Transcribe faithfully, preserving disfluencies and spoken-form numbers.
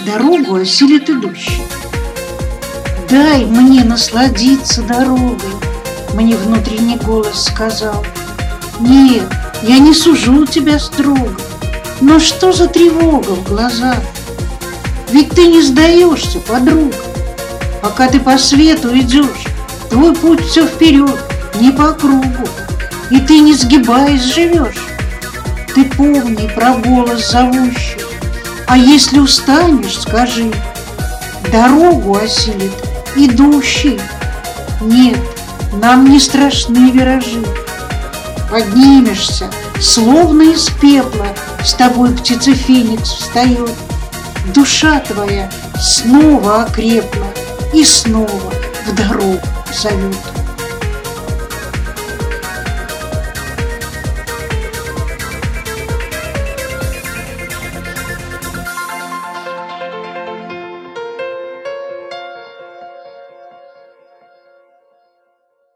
дорогу осилит идущий. Дай мне насладиться дорогой, мне внутренний голос сказал. Нет, я не сужу тебя строго, но что за тревога в глазах? Ведь ты не сдаешься, подруга. Пока ты по свету идешь, твой путь все вперед, не по кругу, и ты не сгибаясь живешь. Ты помни про голос зовущий, а если устанешь, скажи, дорогу осилит идущий. Нет, нам не страшны виражи. Поднимешься, словно из пепла, с тобой птица Феникс встает. Душа твоя снова окрепла и снова в дорогу зовет.